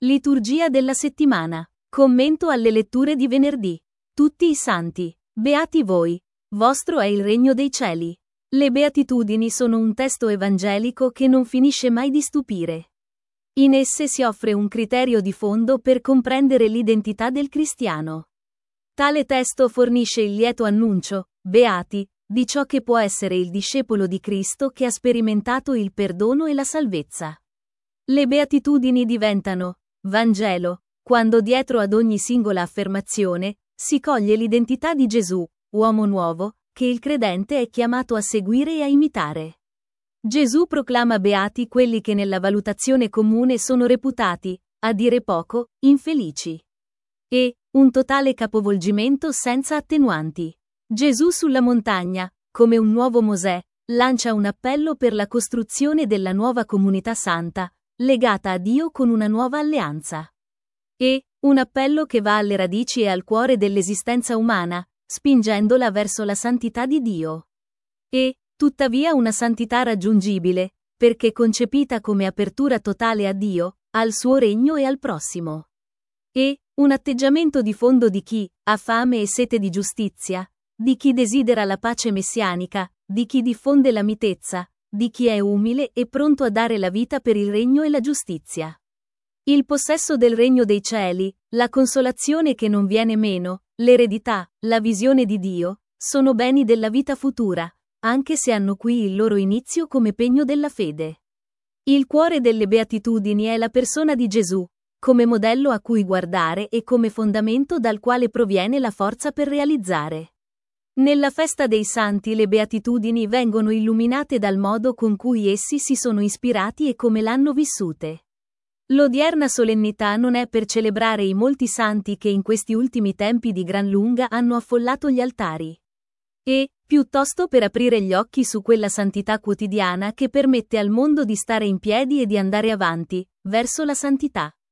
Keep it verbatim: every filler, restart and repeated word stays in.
Liturgia della settimana. Commento alle letture di venerdì. Tutti i santi. Beati voi. Vostro è il regno dei cieli. Le Beatitudini sono un testo evangelico che non finisce mai di stupire. In esse si offre un criterio di fondo per comprendere l'identità del cristiano. Tale testo fornisce il lieto annuncio, beati, di ciò che può essere il discepolo di Cristo che ha sperimentato il perdono e la salvezza. Le Beatitudini diventano Vangelo, quando dietro ad ogni singola affermazione si coglie l'identità di Gesù, uomo nuovo, che il credente è chiamato a seguire e a imitare. Gesù proclama beati quelli che nella valutazione comune sono reputati, a dire poco, infelici. E, un totale capovolgimento senza attenuanti. Gesù sulla montagna, come un nuovo Mosè, lancia un appello per la costruzione della nuova comunità santa, legata a Dio con una nuova alleanza. E, un appello che va alle radici e al cuore dell'esistenza umana, spingendola verso la santità di Dio. E, tuttavia una santità raggiungibile, perché concepita come apertura totale a Dio, al suo regno e al prossimo. E, un atteggiamento di fondo di chi ha fame e sete di giustizia, di chi desidera la pace messianica, di chi diffonde la mitezza, di chi è umile e pronto a dare la vita per il regno e la giustizia. Il possesso del regno dei cieli, la consolazione che non viene meno, l'eredità, la visione di Dio, sono beni della vita futura, anche se hanno qui il loro inizio come pegno della fede. Il cuore delle Beatitudini è la persona di Gesù, come modello a cui guardare e come fondamento dal quale proviene la forza per realizzare. Nella festa dei santi le Beatitudini vengono illuminate dal modo con cui essi si sono ispirati e come l'hanno vissute. L'odierna solennità non è per celebrare i molti santi che in questi ultimi tempi di gran lunga hanno affollato gli altari. E, piuttosto per aprire gli occhi su quella santità quotidiana che permette al mondo di stare in piedi e di andare avanti, verso la santità.